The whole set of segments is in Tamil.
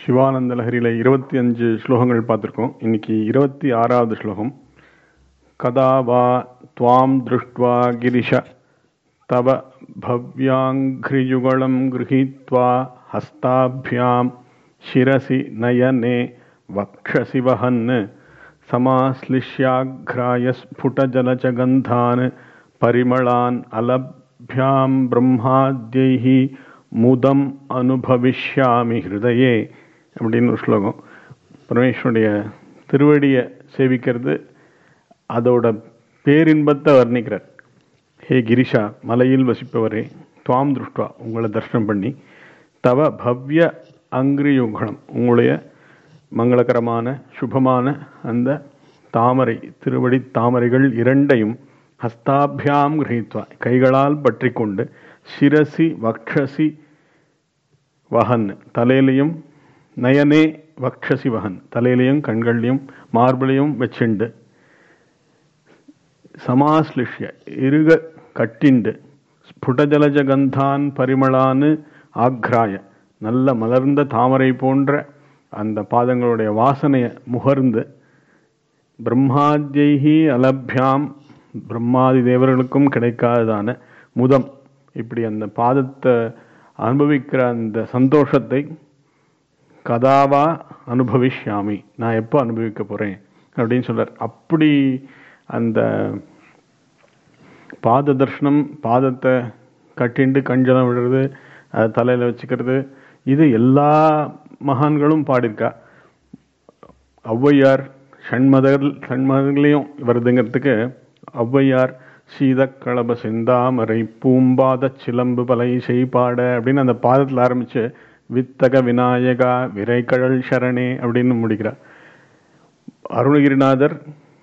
சிவானந்த லஹரியில் 25 ஸ்லோகங்கள் பார்த்துருக்கோம். இன்னைக்கு 26வது ஸ்லோகம். கதா வா துவாம் திருஷ்ட்வா கிரிஷ தவ பவ்யாங்கிரியுகலம் கிருஹீத்வா ஹஸ்தாபியாம் சிரசி நயனே வக்ஷசி வஹன் சமாஸ்லிஷ்யாக்ராய ஸ்புடஜலஜகந்தான் பரிமளான் அலப்யாம் பிரம்மாத்யைஹி முதம் அனுபவிஷ்யாமி ஹிருதயே அப்படின்னு ஒரு ஸ்லோகம். பரமேஸ்வருடைய திருவடியை சேவிக்கிறது, அதோட பேரின்பத்தை வர்ணிக்கிறார். ஹே கிரிஷா, மலையில் வசிப்பவரே, துவாம் திருஷ்டுவா, உங்களை தரிசனம் பண்ணி, தவ பவ்ய அங்கிரியுகலம், உங்களுடைய மங்களகரமான சுபமான அந்த தாமரை திருவடி தாமரைகள் இரண்டையும் ஹஸ்தாபியாம் கிரகித்வா, கைகளால் பற்றி கொண்டு, சிரசி வக்ஷசி வஹன், தலையிலையும், நயனே வக்ஷசி வஹன், தலையிலையும் கண்கள்லையும் மார்பிளையும் வச்சுண்டு, சமாஸ்லிஷ்ய இருக கட்டிண்டு, ஸ்புடஜலஜகந்தான் பரிமளான்னு ஆக்ராய, நல்ல மலர்ந்த தாமரை போன்ற அந்த பாதங்களுடைய வாசனையை முகர்ந்து, பிரம்மாத்யைஹி அலப்யாம், பிரம்மாதி தேவர்களுக்கும் கிடைக்காததான முதம், இப்படி அந்த பாதத்தை அனுபவிக்கிற அந்த சந்தோஷத்தை கதாவா அனுபவிஷ்யாமி, நான் எப்போ அனுபவிக்க போறேன் அப்படின்னு சொல்றார். அப்படி அந்த பாத தர்ஷனம், பாதத்தை கட்டிண்டு கஞ்சலம் விடுறது, அதை தலையில வச்சுக்கிறது, இது எல்லா மகான்களும் பாடியிருக்கா. ஔவையார் ஷண்மதங்களையும் வருதுங்கிறதுக்கு ஔவையார் சீதக்களப செந்தாமரை பூம்பாத சிலம்பு பலை செய்பாட அப்படின்னு அந்த பாதத்தில் ஆரம்பிச்சு வித்தக விநாயகா விரைகழல் சரணே அப்படின்னு முடிக்கிறார். அருணகிரிநாதர்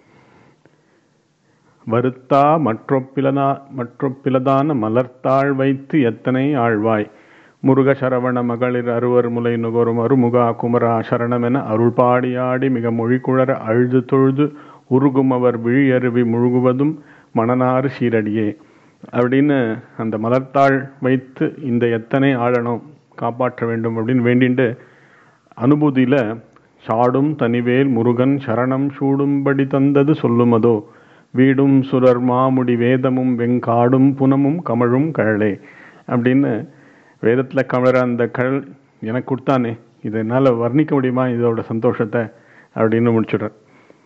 வருத்தா மற்றொப்பிலதான மலர்த்தாள் வைத்து எத்தனை ஆழ்வாய் முருக சரவண மகளிர் அறுவர் முலை நுகரும் அருமுகா குமரா சரணமென அருள் பாடியாடி மிக மொழிக்குழற அழுது தொழுது உருகும் அவர் விழியருவி முழுகுவதும் மணனாறு சீரடியே அப்படின்னு அந்த மலர்த்தாள் வைத்து இந்த எத்தனை ஆழனம் காப்பாற்ற வேண்டும் அப்படின்னு வேண்டிண்டு அனுபூதியில சாடும் தனிவேல் முருகன் சரணம் சூடும்படி தந்தது சொல்லுமதோ வீடும் சுரர் மாமுடி வேதமும் வெங்காடும் புனமும் கமழும் கழலே அப்படின்னு வேதத்துல கமழற அந்த கழல் எனக்கு கொடுத்தானே, இதனால வர்ணிக்க முடியுமா இதோட சந்தோஷத்தை அப்படின்னு முடிச்சுடுறார்.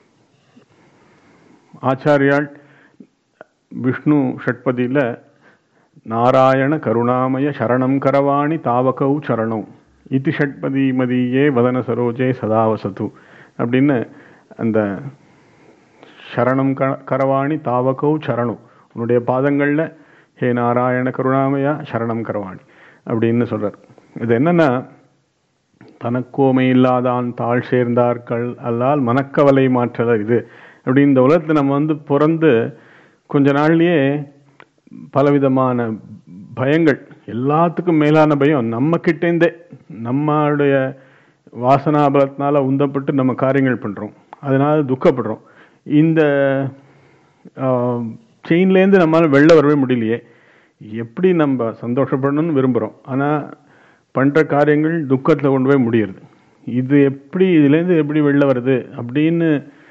ஆச்சாரியால் விஷ்ணு ஷட்பதியில நாராயண கருணாமய சரணம் கரவாணி தாவகௌ சரணம் இதி ஷட்பதி மதியே வதன சரோஜே சதாவசது அப்படின்னு அந்த சரணம் கரவாணி தாவகௌ சரணம், உன்னுடைய பாதங்கள்ல ஹே நாராயண கருணாமயா சரணம் கரவாணி அப்படின்னு சொல்றார். இது என்னன்னா, தனக்கோமை இல்லாதான் தாழ் சேர்ந்தார்கள் அல்லால் மனக்கவலை மாற்றல இது அப்படி. இந்த உலகத்துல நம்ம பிறந்து கொஞ்ச நாள்லயே பலவிதமான பயங்கள், எல்லாத்துக்கும் மேலான பயம் நம்ம கிட்டேந்தே, நம்மளுடைய வாசனாபலத்தினால உந்தப்பட்டு நம்ம காரியங்கள் பண்றோம், அதனால துக்கப்படுறோம். இந்த செயின்லேருந்து நம்மளால வெளில வரவே முடியலையே, எப்படி நம்ம சந்தோஷப்படணும்னு விரும்புகிறோம், ஆனால் பண்ணுற காரியங்கள் துக்கத்தில் கொண்டு போய் முடியுது. இது எப்படி, இதுலேருந்து எப்படி வெளில வருது அப்படின்னு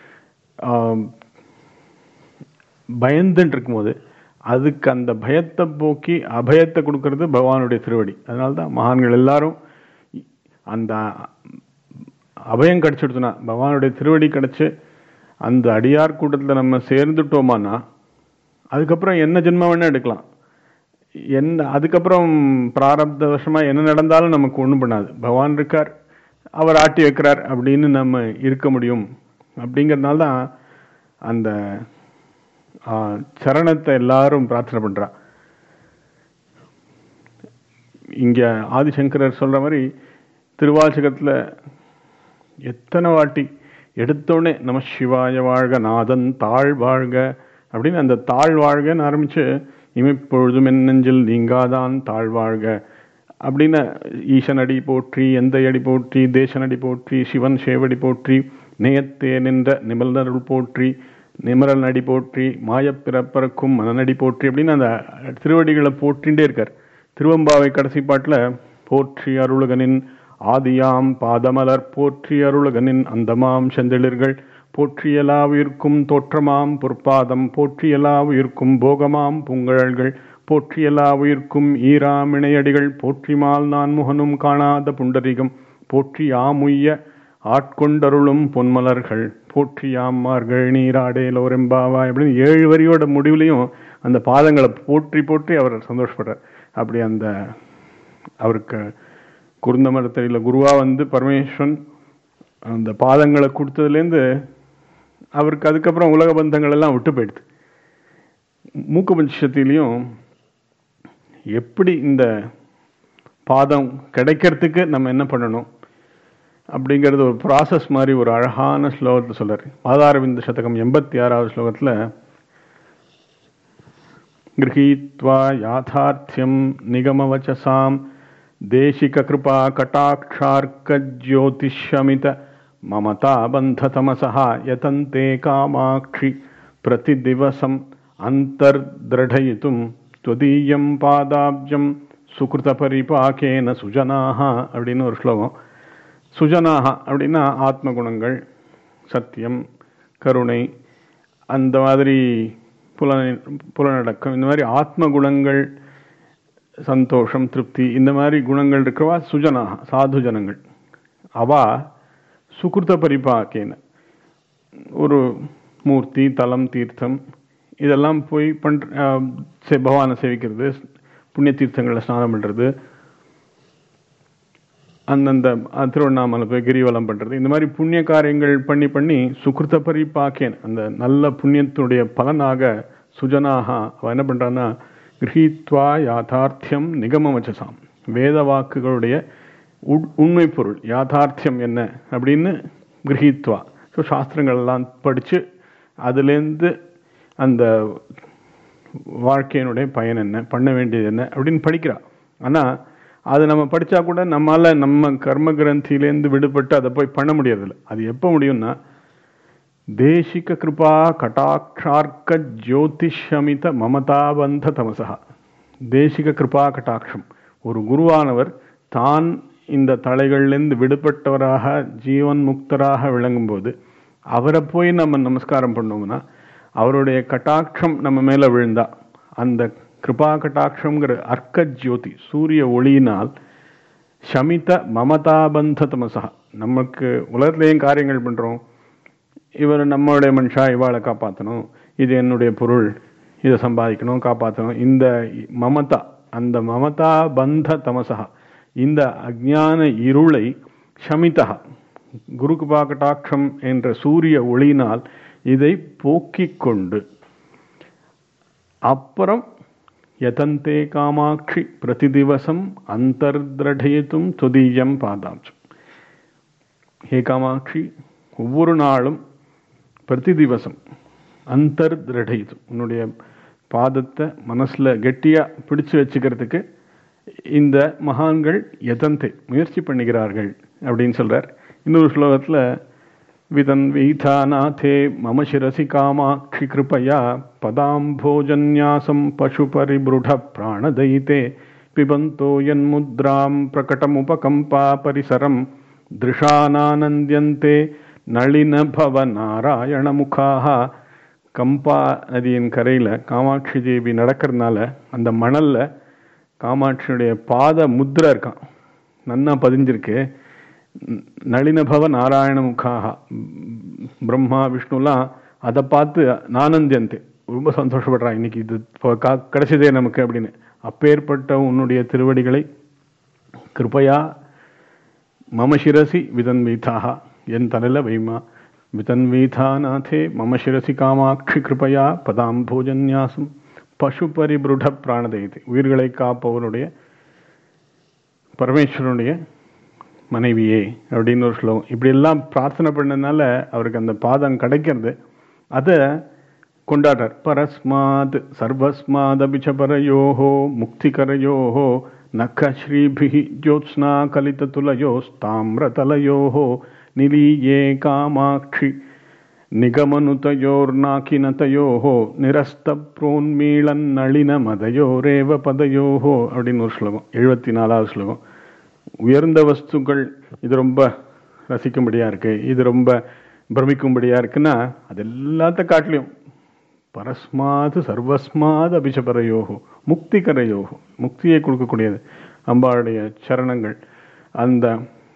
பயந்துட்டு இருக்கும்போது அதுக்கு அந்த பயத்தை போக்கி அபயத்தை கொடுக்கறது பகவானுடைய திருவடி. அதனால்தான் மகான்கள் எல்லாரும் அந்த அபயம் கிடைச்சிடுச்சுன்னா, பகவானுடைய திருவடி கிடைச்சு அந்த அடியார் கூட்டத்தில் நம்ம சேர்ந்துட்டோமானா அதுக்கப்புறம் என்ன ஜென்மம் வேணா எடுக்கலாம், அதுக்கப்புறம் பிராரப்த வசமா என்ன நடந்தாலும் நமக்கு ஒன்றும் பண்ணாது. பகவான் இருக்கார், அவர் ஆட்டி வைக்கிறார் அப்படின்னு நம்ம இருக்க முடியும். அப்படிங்கிறதுனால தான் அந்த சரணத்தை எல்லாரும் பிரார்த்தனை பண்றா. இங்க ஆதிசங்கரர் சொல்ற மாதிரி திருவாசகத்துல எத்தனை வாட்டி எடுத்தோடனே நம சிவாய வாழ்க நாதன் தாழ் வாழ்க அப்படின்னு அந்த தாழ் வாழ்கன்னு ஆரம்பிச்சு இமைப்பொழுதும் என் நெஞ்சில் நீங்காதான் தாழ் வாழ்க அப்படின்னு ஈசன் அடி போற்றி, எந்த அடி போற்றி, தேசன் அடி போற்றி, சிவன் சேவடி போற்றி, நேயத்தே நின்ற நிமலனருள் போற்றி, நிமரல் நடி போற்றி, மாயப்பிறப்பறக்கும் மனநடி போற்றி அப்படின்னு அந்த திருவடிகளை போற்றின்றே இருக்கார். திருவம்பாவை கடைசி பாட்டில் போற்றி அருளுகனின் ஆதியாம் பாதமலர் போற்றி அருளகனின் அந்தமாம் செந்தளிர்கள் போற்றியலா உயிர்க்கும் தோற்றமாம் பொற்பாதம் போற்றியலா உயிர்க்கும் போகமாம் புங்கழல்கள் போற்றியலா உயிர்க்கும் ஈராமிணையடிகள் போற்றிமால் நான் முகனும் காணாத புண்டரிகம் போற்றி ஆமுய்ய ஆட்கொண்டருளும் பொன்மலர்கள் போற்றியாமார்கள் நீராடேலோரெம்பாவா அப்படின்னு 7 வரியோட முடிவுலையும் அந்த பாதங்களை போற்றி போற்றி அவர் சந்தோஷப்படுறார். அப்படி அந்த அவருக்கு குருந்த மரத்தடியில் குருவா பரமேஸ்வரன் அந்த பாதங்களை கொடுத்ததுலேருந்து அவருக்கு அதுக்கப்புறம் உலக பந்தங்கள் எல்லாம் விட்டு போயிடுது. மூக்க பஞ்சத்திலையும் எப்படி இந்த பாதம் கிடைக்கிறதுக்கு நம்ம என்ன பண்ணணும் அப்படிங்கிறது ஒரு ப்ராசஸ் மாதிரி ஒரு அழகான ஸ்லோகத்தை சொல்றார். பாதாரவிந்த சதகம் 86வது ஸ்லோகத்தில் கிரஹீத்வா யாதார்த்தியம் நிகமவச்சசாம் தேசிக கிருபா கட்டாட்சார்க்க ஜோதிஷமித மமதா பந்த தமசா யதந்தே காமாட்சி பிரதிதிவசம் அந்தர்திரடயிதும் துவதீயம் பாதாப்ஜம் சுகிருத பரிபாகேன சுஜனாஹா அப்படின்னு ஒரு ஸ்லோகம். சுஜனாஹா அப்படின்னா ஆத்ம குணங்கள், சத்தியம், கருணை, அந்த மாதிரி புலனடக்கம், இந்த மாதிரி ஆத்ம குணங்கள், சந்தோஷம், திருப்தி, இந்த மாதிரி குணங்கள் இருக்கிறவா சுஜனாக சாது ஜனங்கள். அவா சுகிருத பரிபாக்கேன ஒரு மூர்த்தி, தலம், தீர்த்தம் இதெல்லாம் போய் பகவானை சேவிக்கிறது, புண்ணிய தீர்த்தங்களை ஸ்நானம் பண்ணுறது, அந்தந்த திருவண்ணாமலை போய் கிரிவலம் பண்ணுறது, இந்த மாதிரி புண்ணிய காரியங்கள் பண்ணி பண்ணி சுகிருத பரிபாக்கேன் அந்த நல்ல புண்ணியத்துடைய பலனாக சுஜனாக அவன் என்ன பண்ணுறான்னா கிரஹீத்வா யாதார்த்தியம் நிகமவச்சசாம் வேத வாக்குகளுடைய உண்மை பொருள் யாதார்த்தியம் என்ன அப்படின்னு கிரஹீத்வா. ஸோ சாஸ்திரங்கள்லாம் படித்து அதுலேருந்து அந்த வாழ்க்கையினுடைய பயன் என்ன, பண்ண வேண்டியது என்ன அப்படின்னு படிக்கிறா. ஆனால் அது நம்ம படித்தா கூட நம்மளால் நம்ம கர்ம கிரந்தியிலேருந்து விடுபட்டு அதை போய் பண்ண முடியறதில்ல. அது எப்போ முடியும்னா தேசிக கிருபா கட்டாட்சார்க்க ஜோதிஷமித மமதாபந்த தமசா. தேசிக கிருபா கட்டாட்சம், ஒரு குருவானவர் தான் இந்த தலைகள்லேருந்து விடுபட்டவராக ஜீவன் முக்தராக விளங்கும்போது அவரை போய் நம்ம நமஸ்காரம் பண்ணோம்னா அவருடைய கட்டாட்சம் நம்ம மேலே விழுந்தா அந்த கிருபா கட்டாட்சம்ங்கிற அர்க்க ஜோதி சூரிய ஒளியினால் ஷமித மமதாபந்த தமசா. நமக்கு உலகத்துலேயும் காரியங்கள் பண்ணுறோம், இவர் நம்மளுடைய மனுஷா, இவாளை காப்பாற்றணும், இது என்னுடைய பொருள், இதை சம்பாதிக்கணும், காப்பாற்றணும், இந்த மமதா, அந்த மமதா பந்த தமசா, இந்த அஜ்ஞான இருளை ஷமிதா குரு கிருபா கட்டாட்சம் என்ற சூரிய ஒளியினால் இதை போக்கிக் கொண்டு அப்புறம் யதந்தே காமாட்சி பிரதிதிவசம் அந்தர்திரடயிதும் துவதீயம் பாதாப்ஜம். ஹே காமாட்சி, ஒவ்வொரு நாளும் பிரதிதிவசம் அந்தர்திரடயிதும் உன்னுடைய பாதத்தை மனசில் கெட்டியாக பிடிச்சு வச்சுக்கிறதுக்கு இந்த மகான்கள் யதந்தே முயற்சி பண்ணுகிறார்கள் அப்படின்னு சொல்கிறார். இன்னொரு ஸ்லோகத்தில் விதன்வீதாநாதே மம சிரசி காமாட்சி கிருபயா பதாம்போஜன்யாசம் பசுபரிபுருட பிராணதயிதே பிபந்தோ யன்முத்ராம் பிரகடமுபகம்பா பரிசரம் திருஷானானந்தியந்தே நளினபவ நாராயணமுகாக. கம்பா நதியின் கரையில் காமாட்சி தேவி நடக்கிறதுனால அந்த மணலில் காமாட்சியுடைய பாத முத்ரா இருக்கான், நன்னா பதிஞ்சிருக்கு. நளினபவ நாராயணமுகாக, பிரம்மா விஷ்ணுலாம் அதை பார்த்து நானந்தியந்தே ரொம்ப சந்தோஷப்படுறான், இன்னைக்கு இது கிடைச்சதே நமக்கு அப்படின்னு. அப்பேற்பட்ட உன்னுடைய திருவடிகளை கிருபையா மம சிரசி விதன்வீதாக என் தலையில் வைமா. விதன்வீதாநாதே மம சிரசி காமாட்சி கிருபையா பதாம்போஜன்யாசம் பசுபரிபுருட பிராணதயிதே. உயிர்களை காப்பவருடைய பரமேஸ்வரனுடைய மனைவியே அப்படின்னு ஒரு ஸ்லோகம். இப்படி எல்லாம் பிரார்த்தனை பண்ணதுனால அவருக்கு அந்த பாதம் கிடைக்கிறது. அதை கொண்டாடுறார். பரஸ்மாத் சர்வஸ்மாதபிச்ச பரயோஹோ முக்திகரயோஹோ நக்க ஸ்ரீபிஹி ஜோத்ஸ்னா கலிததுலயோஸ்தாம்ரதலயோஹோ நிலீயே காமாட்சி நிகமனுதயோர்நாக்கினதயோஹோ நிரஸ்த புரோன்மீளன் நளின மதயோரேவ பதயோஹோ அப்படின்னு ஒரு ஸ்லோகம். 74வது ஸ்லோகம். உயர்ந்த வஸ்துக்கள் இது ரொம்ப ரசிக்கும்படியா இருக்கு, இது ரொம்ப பிரமிக்கும்படியா இருக்குன்னா அது எல்லாத்த காட்டிலையும் பரஸ்மாது சர்வஸ்மாது அபிஷபரையோகோ முக்திகரையோகோ, முக்தியை கொடுக்கக்கூடியது அம்பாளுடைய சரணங்கள். அந்த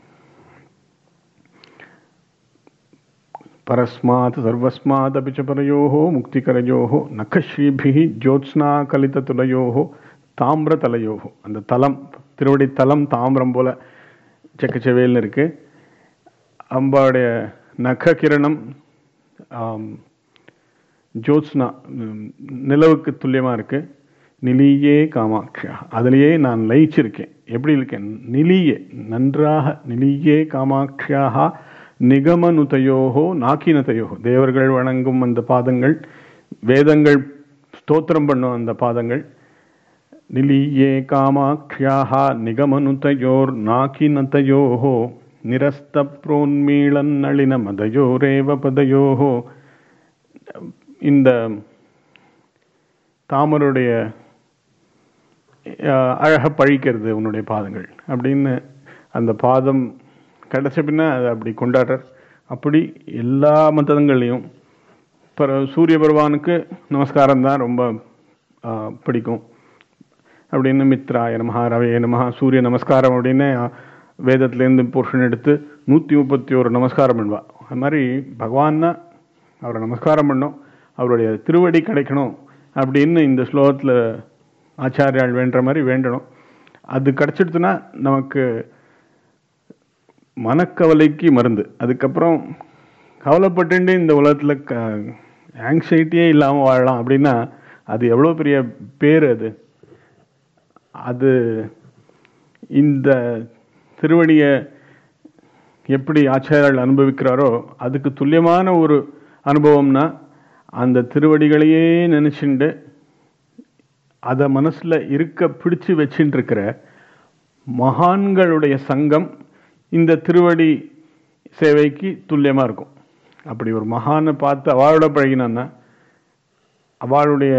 பரஸ்மாத் சர்வஸ்மாத் அபிச்சபரையோகோ முக்திகரையோகோ நகஸ்ரீபிகி ஜோத்ஸ்னா கலித துலையோகோ தாமிர தலையோகோ. அந்த தலம், திருவடி தலம் தாமிரம் போல செக்கச்செவேல்னு இருக்கு. அம்பாவுடைய நக கிரணம் ஜோத்ஸ்னா நிலவுக்கு துல்லியமா இருக்கு. நிலியே காமாட்சியா, அதிலேயே நான் லயிச்சிருக்கேன். எப்படி இருக்கேன்? நிலியே, நன்றாக. நிலியே காமாட்சியாக நிகமனுதையோகோ நாக்கினதையோகோ, தேவர்கள் வணங்கும் அந்த பாதங்கள், வேதங்கள் ஸ்தோத்திரம் பண்ணும் அந்த பாதங்கள். நிலியே காமாட்சியாக நிகமனுதையோர் நாக்கினதையோகோ நிரஸ்த புரோன்மீளன் நளின மதையோரேவ பதையோகோ. இந்த தாமருடைய அழக பழிக்கிறது உன்னுடைய பாதங்கள் அப்படின்னு அந்த பாதம் கிடைச்ச பின்ன அதை அப்படி கொண்டாடுறார். அப்படி எல்லா மதங்கள்லையும் சூரிய பகவானுக்கு நமஸ்காரம் தான் ரொம்ப பிடிக்கும் அப்படின்னு மித்ராய நமஹா ரவே நமஹா சூரிய நமஸ்காரம் அப்படின்னு வேதத்திலேருந்து போர்ஷன் எடுத்து 131 நமஸ்காரம் பண்ணுவா. அது மாதிரி பகவான் தான் அவரை நமஸ்காரம் பண்ணோம், அவருடைய திருவடி கிடைக்கணும் அப்படின்னு இந்த ஸ்லோகத்தில் ஆச்சாரியால் வேண்ட மாதிரி வேண்டணும். அது கிடைச்சிடுத்துன்னா நமக்கு மனக்கவலைக்கு மருந்து. அதுக்கப்புறம் கவலைப்பட்டு இந்த உலகத்தில் ஆங்ஸைட்டியே இல்லாமல் வாழலாம் அப்படின்னா அது எவ்வளோ பெரிய பேர். அது இந்த திருவடியை எப்படி ஆச்சாரியால் அனுபவிக்கிறாரோ அதுக்கு துல்லியமான ஒரு அனுபவம்னா அந்த திருவடிகளையே நினைச்சுண்டு அதை மனசுல இருக்க பிடிச்சு வச்சுட்டு இருக்கிற மகான்களுடைய சங்கம் இந்த திருவடி சேவைக்கு துல்லியமா இருக்கும். அப்படி ஒரு மகானை பார்த்து அவளோட பழகினான்னா அவளுடைய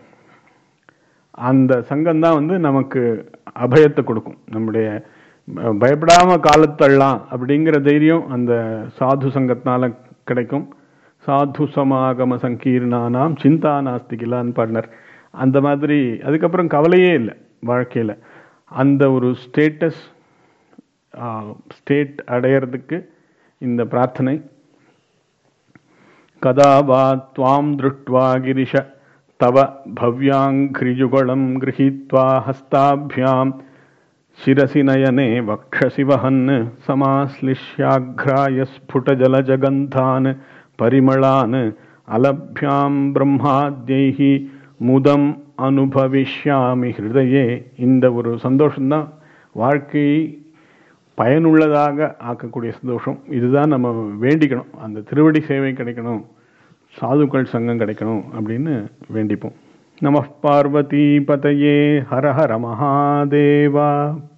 அந்த சங்கம்தான் நமக்கு அபயத்தை கொடுக்கும். நம்முடைய பயப்படாம காலத்தள்ளலாம் அப்படிங்கிற தைரியம் அந்த சாது சங்கத்தினால கிடைக்கும். சாது சமாகம சங்கீர்ணானாம் சிந்தா நாஸ்திகிலான்னு பாடினார். அந்த மாதிரி அதுக்கப்புறம் கவலையே இல்லை வாழ்க்கையில. அந்த ஒரு ஸ்டேட் அடையிறதுக்கு இந்த பிரார்த்தனை. கதா வா த்வாம் திருஷ்ட்வா கிரிஷ தவ பவ்யாங்கிரியுகலம் கிரஹீத்வா ஹஸ்தாபியாம் சிரசி நயனே வக்ஷசி வஹன் சமாஸ்லிஷ்யாக்ராய ஸ்புடஜலஜகந்தான் பரிமளான் அலப்யாம் பிரம்மாத்யைஹி முதம் அனுபவிஷ்யாமி ஹிருதயே. இந்த ஒரு சந்தோஷம்தான் வாழ்க்கையை பயனுள்ளதாக ஆக்கக்கூடிய சந்தோஷம். இதுதான் நம்ம வேண்டிக்கணும். அந்த திருவடி சேவை கிடைக்கணும், சாதுக்கள் சங்கம் கிடைக்கணும் அப்படின்னு வேண்டிப்போம். நம பார்வதி பதையே ஹர ஹர மகாதேவா.